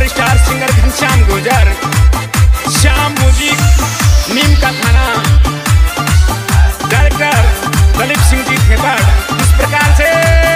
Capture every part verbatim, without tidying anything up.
Superstar singer Ghanshyam Gurjar, Shyam music, Neem ka Thana, director Dalip Singh ji खेपड़। इस प्रकार से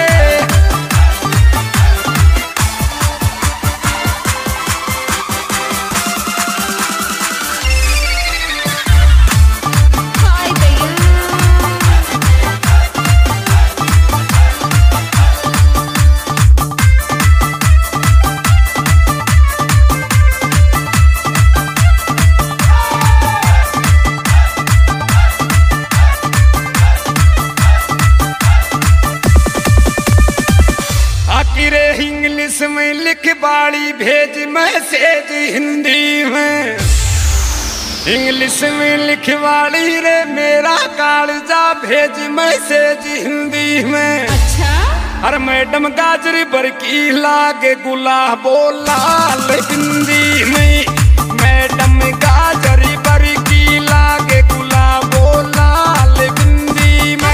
English में लिख बाड़ी भेज मैसेज हिंदी में, इंग्लिश में लिखवाड़ी रे मेरा कालजा भेज मैसेज हिंदी में। अच्छा? अरे मैडम गाजरी बरकी लागे गुलाबो लाल बिंदी में, मैडम गाजरी बरकी लागे गुलाबो लाल बिंदी में।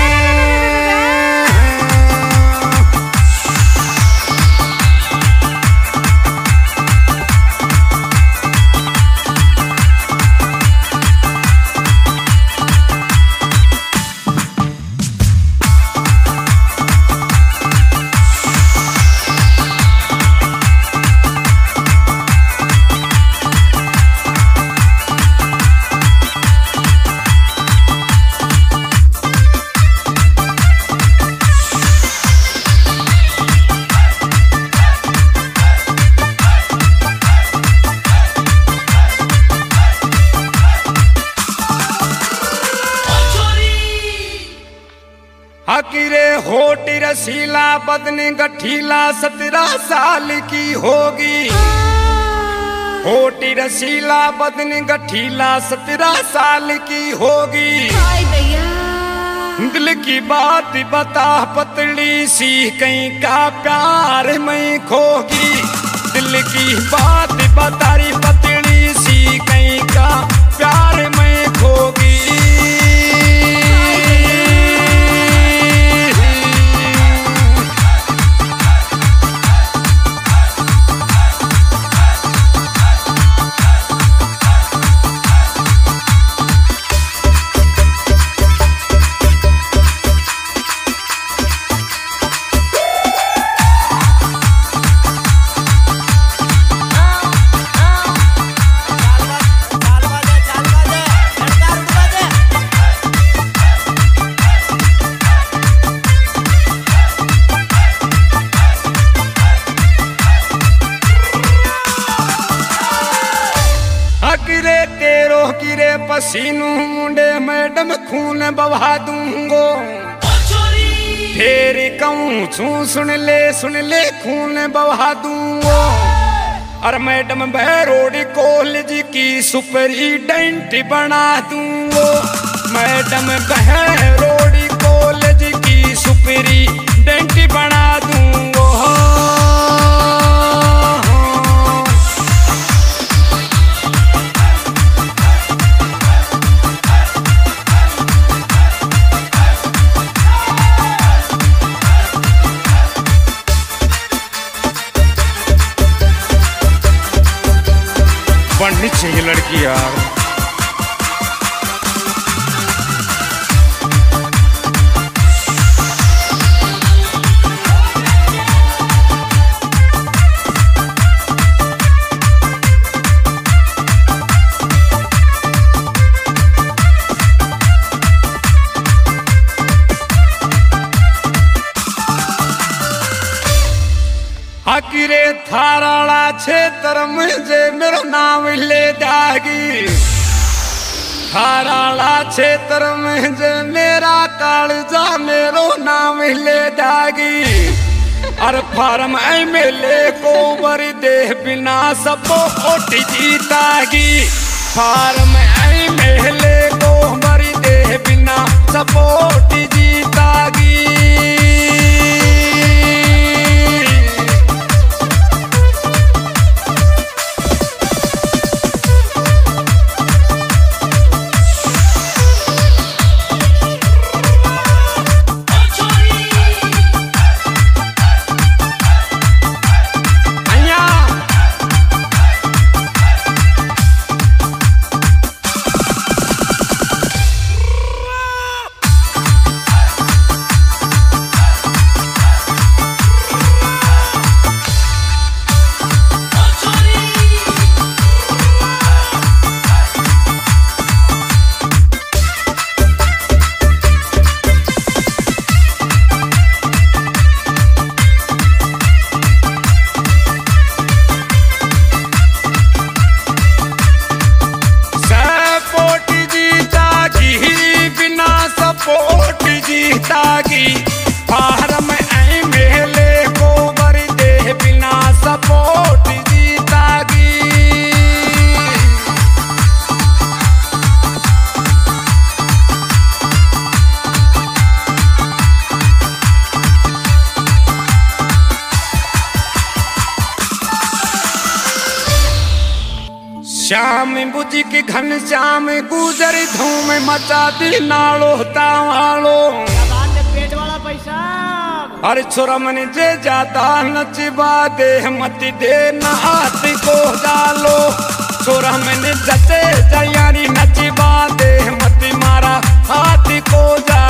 हकीरे होटी रसीला बदन गठीला सत्रह साल की होगी, होटी रसीला बदन गठीला सत्रह साल की होगी। दिल की बात बता पतली सी कहीं का प्यार में खोगी, दिल की बात बता री पतली सी कहीं का प्यार में खोगी। किरे तेरो किरे पसीनू मुंडे मैडम खून बहा दूंगो, फिर कहूँ छू सुन ले सुन ले खून बहा दूंगो। और मैडम भैरोड़ी कॉलेज की सुपरिटेंडेंट बना दूंगो, मैडम भैरोड़ी कॉलेज की सुपरिटेंडेंट बना दूंगो। बननी चाहिए लड़की यार। हकीरे थाराला क्षेत्र मुझे मेरो नाम ले जागी, थाराला क्षेत्र मुझे मेरा कालजा मेरो नाम ले जागी। और फार्म एमएलए को बर दे बिना सबो वोट जीतागी, फार्म एमएलए को बर दे बिना सबो वोट जीतागी। जीतागी फार्म आई मेले गोबर दे बिना सपोर्ट जीतागी। श्याम बुझ के घन श्याम गुजर धूम मचा दी नालो तावालो पेट वाला पैसा। अरे छोरा मन जे जाता नचबा दे मत दे नाथ को डालो छोरा मन जते जयारी नचबा दे मत मारा हाथ को जा